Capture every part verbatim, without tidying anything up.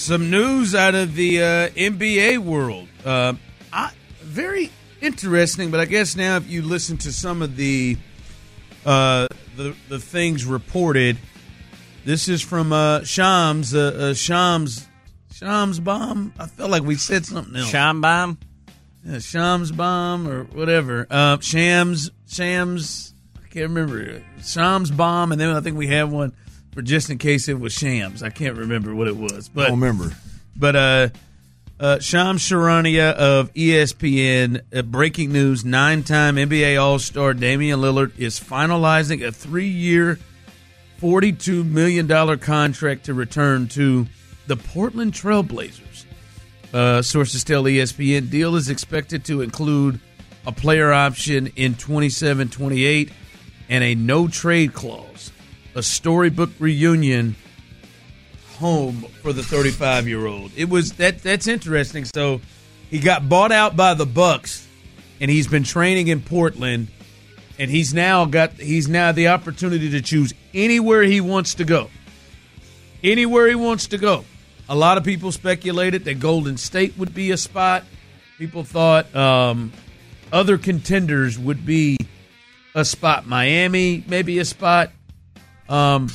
some news out of the uh, N B A world. Uh, I, very interesting, but I guess now if you listen to some of the uh, the, the things reported, this is from uh, Shams, uh, uh, Shams, Shams Bomb. I felt like we said something else. Sham Bomb? Yeah, Shams Bomb or whatever. Uh, Shams, Shams, I can't remember. Shams Bomb, and then I think we have one for just in case it was Shams. I can't remember what it was. But, I don't remember. But uh, uh, Shams Charania of E S P N, uh, breaking news, nine-time N B A All-Star Damian Lillard is finalizing a three-year, forty-two million dollars contract to return to the Portland Trail Blazers. Uh, sources tell E S P N deal is expected to include a player option in twenty-seven twenty-eight and a no-trade clause. A storybook reunion home for the thirty-five-year-old. It was that that's interesting. So he got bought out by the Bucks, and he's been training in Portland, and he's now got he's now the opportunity to choose anywhere he wants to go. Anywhere he wants to go. A lot of people speculated that Golden State would be a spot. People thought um, other contenders would be a spot. Miami, maybe a spot. Um,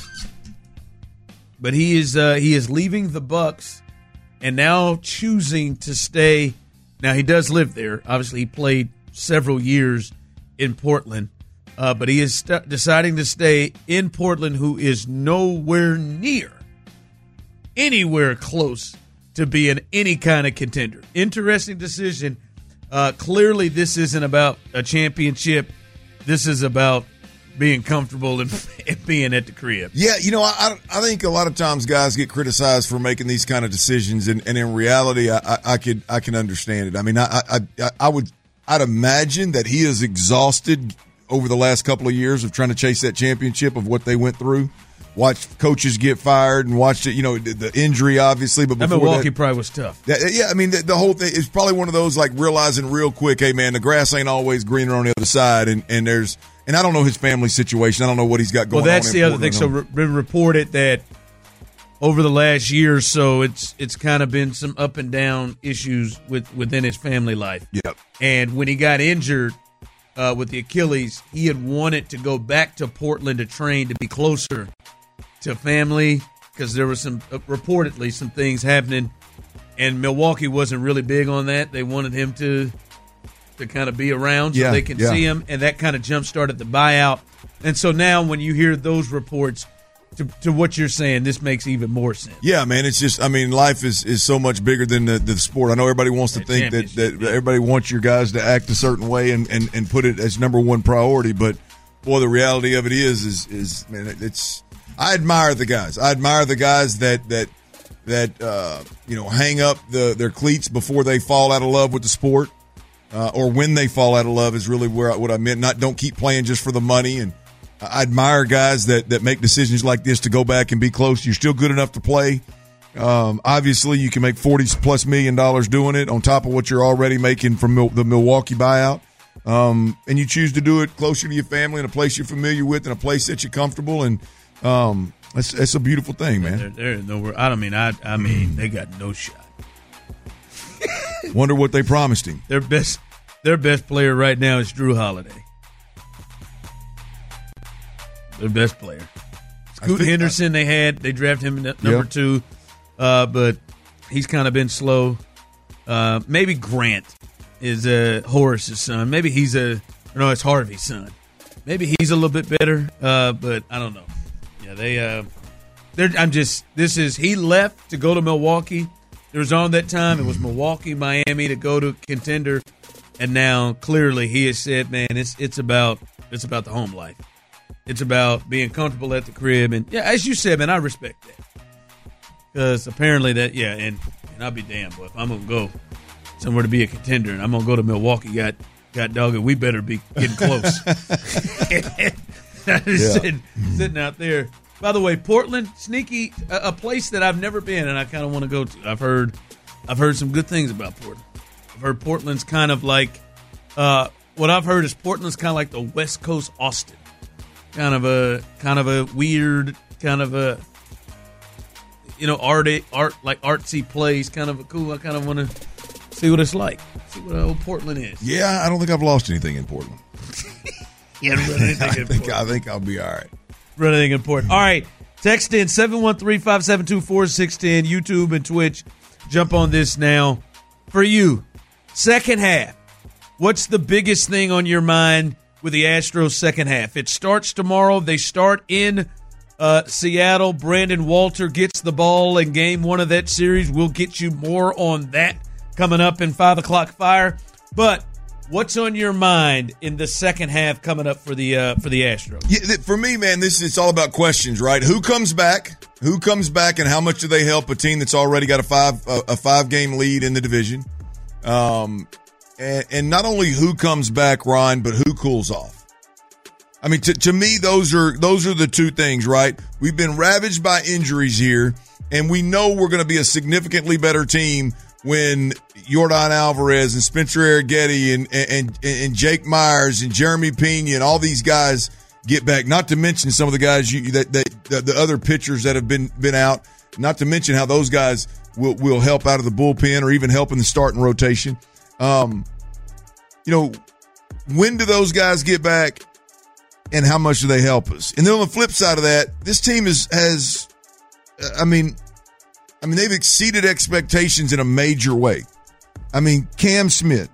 but he is uh, he is leaving the Bucks and now choosing to stay. Now he does live there. Obviously, he played several years in Portland, uh, but he is st- deciding to stay in Portland, who is nowhere near anywhere close to being any kind of contender. Interesting decision. Uh, clearly, this isn't about a championship. This is about being comfortable and, and being at the crib. Yeah, you know, I I think a lot of times guys get criticized for making these kind of decisions, and, and in reality, I, I, I could I can understand it. I mean, I, I I would I'd imagine that he is exhausted over the last couple of years of trying to chase that championship, of what they went through. Watched coaches get fired and watched it, you know, the injury, obviously. But before Milwaukee that, probably was tough. That, yeah, I mean, the, the whole thing is probably one of those, like, realizing real quick, hey, man, the grass ain't always greener on the other side. And, and there's, and I don't know his family situation. I don't know what he's got going on. Well, that's on the other thing. So, re- been reported that over the last year or so, it's it's kind of been some up and down issues with within his family life. Yep. And when he got injured uh, with the Achilles, he had wanted to go back to Portland to train to be closer to family, because there was some uh, reportedly some things happening, and Milwaukee wasn't really big on that. They wanted him to to kind of be around so yeah, they can yeah. see him, and that kind of jump started the buyout. And so now when you hear those reports, to, to what you're saying, this makes even more sense. Yeah, man, it's just, I mean, life is, is so much bigger than the, the sport. I know everybody wants to That think that, that yeah. everybody wants your guys to act a certain way and, and, and put it as number one priority, but boy, the reality of it is, is, is man, it's, I admire the guys. I admire the guys that that that uh, you know, hang up the their cleats before they fall out of love with the sport, uh, or when they fall out of love is really where I, what I meant. Not don't keep playing just for the money. And I admire guys that that make decisions like this to go back and be close. You're still good enough to play. Um, obviously, you can make forty plus million dollars doing it on top of what you're already making from Mil- the Milwaukee buyout. Um, and you choose to do it closer to your family in a place you're familiar with and a place that you're comfortable and. Um, it's, it's a beautiful thing, man. There, there is nowhere. I don't mean. I. I mean, they got no shot. Wonder what they promised him. Their best. Their best player right now is Drew Holiday. Their best player. Scoot think, Henderson. They had. They drafted him at number Yep. two, uh, but he's kind of been slow. Uh, maybe Grant is uh, Horace's son. Maybe he's a. No, it's Harvey's son. Maybe he's a little bit better, uh, but I don't know. Yeah, they. Uh, they're. I'm just. This is. He left to go to Milwaukee. There was on that time. It was Milwaukee, Miami to go to contender, and now clearly he has said, "Man, it's it's about it's about the home life. It's about being comfortable at the crib." And yeah, as you said, man, I respect that because apparently that. Yeah, and, and I'll be damned, but if I'm gonna go somewhere to be a contender, and I'm gonna go to Milwaukee, got got dog, we better be getting close. Just Yeah. sitting, sitting out there. By the way, Portland, sneaky, a, a place that I've never been, and I kind of want to go to. I've heard, I've heard some good things about Portland. I've heard Portland's kind of like, uh, what I've heard is Portland's kind of like the West Coast Austin, kind of a, kind of a weird, kind of a. you know, art, art like artsy plays, kind of cool. I kind of want to see what it's like, see what old Portland is. Yeah, I don't think I've lost anything in Portland. Yeah, run anything I in think Portland. I think I'll be all right. Run anything important. All right, text in seven one three, five seven two, four six one zero, YouTube and Twitch. Jump on this now. For you, second half, what's the biggest thing on your mind with the Astros second half? It starts tomorrow. They start in uh, Seattle. Brandon Walter gets the ball in game one of that series. We'll get you more on that coming up in five o'clock Fire. But what's on your mind in the second half coming up for the uh, for the Astros? Yeah, for me, man, this is it's all about questions, right? Who comes back? Who comes back, and how much do they help a team that's already got a five a, a five game lead in the division? Um, and, and not only who comes back, Ron, but who cools off. I mean, to, to me, those are those are the two things, right? We've been ravaged by injuries here, and we know we're going to be a significantly better team when Yordan Alvarez and Spencer Arrighetti and, and, and Jake Myers and Jeremy Pena and all these guys get back, not to mention some of the guys you, that, that, that the other pitchers that have been been out, not to mention how those guys will, will help out of the bullpen or even help in the starting rotation. Um, you know, when do those guys get back and how much do they help us? And then on the flip side of that, this team is, has, I mean, I mean, they've exceeded expectations in a major way. I mean, Cam Smith,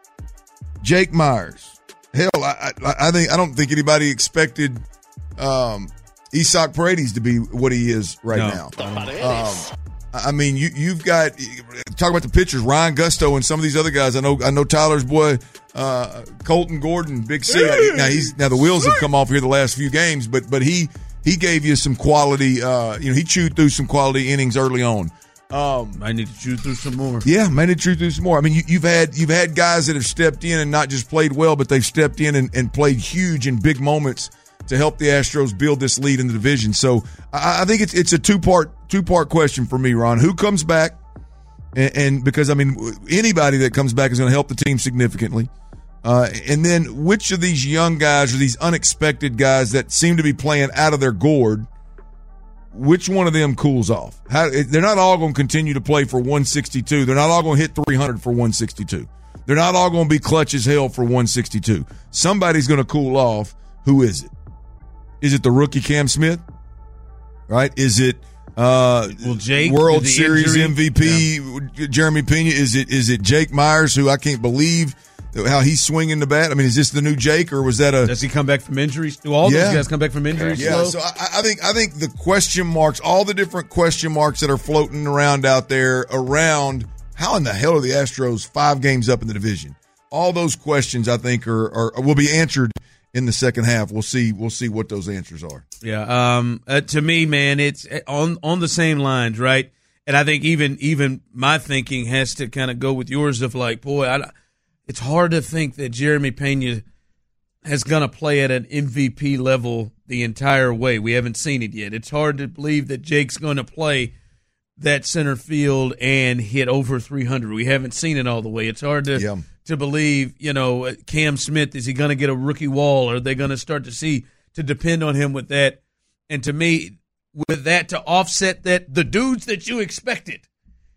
Jake Myers. Hell, I, I, I think I don't think anybody expected um, Isaac Paredes to be what he is right no. now. Um, I mean, you you've got talk about the pitchers, Ryan Gusto and some of these other guys. I know I know Tyler's boy, uh, Colton Gordon, Big C. Now he's now the wheels have come off here the last few games, but but he he gave you some quality. Uh, you know, he chewed through some quality innings early on. Um, I need to chew through some more. Yeah, may need to chew through some more. I mean, you, you've had you've had guys that have stepped in and not just played well, but they've stepped in and, and played huge and big moments to help the Astros build this lead in the division. So I, I think it's it's a two part two part question for me, Ron. Who comes back? And, and because I mean, anybody that comes back is going to help the team significantly. Uh, and then which of these young guys or these unexpected guys that seem to be playing out of their gourd? Which one of them cools off? How, they're not all going to continue to play for one sixty-two. They're not all going to hit three hundred for one sixty-two. They're not all going to be clutch as hell for one sixty-two. Somebody's going to cool off. Who is it? Is it the rookie Cam Smith? Right? Is it uh, well, Jake, World Series injury? M V P yeah. Jeremy Pena? Is it is it Jake Myers, who I can't believe how he's swinging the bat? I mean, is this the new Jake, or was that a? Does he come back from injuries? Do all yeah. those guys come back from injuries? Yeah. Slow? So I, I think I think the question marks, all the different question marks that are floating around out there, around how in the hell are the Astros five games up in the division? All those questions, I think, are, are will be answered in the second half. We'll see. We'll see what those answers are. Yeah. Um. Uh, to me, man, it's on on the same lines, right? And I think even even my thinking has to kind of go with yours of like, boy, I. It's hard to think that Jeremy Pena is going to play at an M V P level the entire way. We haven't seen it yet. It's hard to believe that Jake's going to play that center field and hit over three hundred. We haven't seen it all the way. It's hard to yeah. to believe, you know, Cam Smith, is he going to get a rookie wall? Are they going to start to see, to depend on him with that? And to me, with that, to offset that, the dudes that you expected,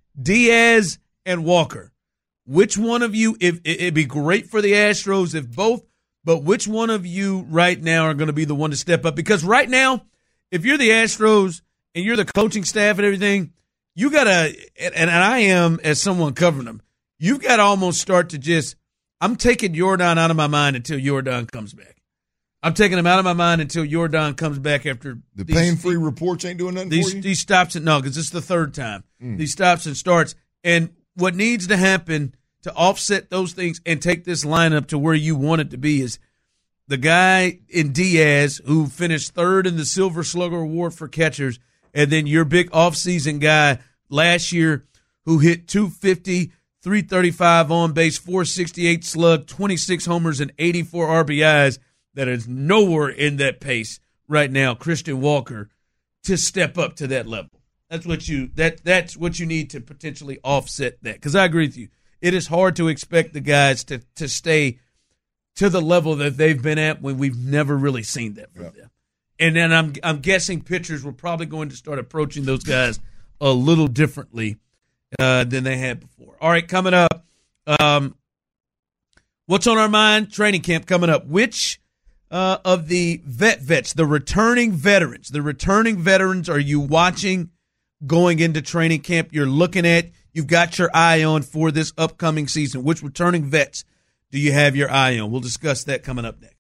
Diaz and Walker. Which one of you, if it'd be great for the Astros if both, but which one of you right now are going to be the one to step up? Because right now, if you're the Astros and you're the coaching staff and everything, you got to, and, and I am as someone covering them, you've got to almost start to just, I'm taking Yordan out of my mind until Yordan comes back. I'm taking him out of my mind until Yordan comes back after. The pain-free reports ain't doing nothing these, for you? These stops and, no, because this is the third time. Mm. These stops and starts. And what needs to happen to offset those things and take this lineup to where you want it to be is the guy in Diaz who finished third in the Silver Slugger Award for catchers, and then your big offseason guy last year who hit two fifty, three thirty-five on base, four sixty-eight slug, twenty-six homers, and eighty-four R B Is that is nowhere in that pace right now, Christian Walker, to step up to that level. That's what you that that's what you need to potentially offset that. Because I agree with you. It is hard to expect the guys to, to stay to the level that they've been at when we've never really seen that from yeah. them. And then I'm I'm guessing pitchers were probably going to start approaching those guys a little differently uh, than they had before. All right, coming up, um, what's on our mind? Training camp coming up. Which uh, of the vet vets, the returning veterans, the returning veterans are you watching going into training camp? You're looking at, you've got your eye on for this upcoming season. Which returning vets do you have your eye on? We'll discuss that coming up next.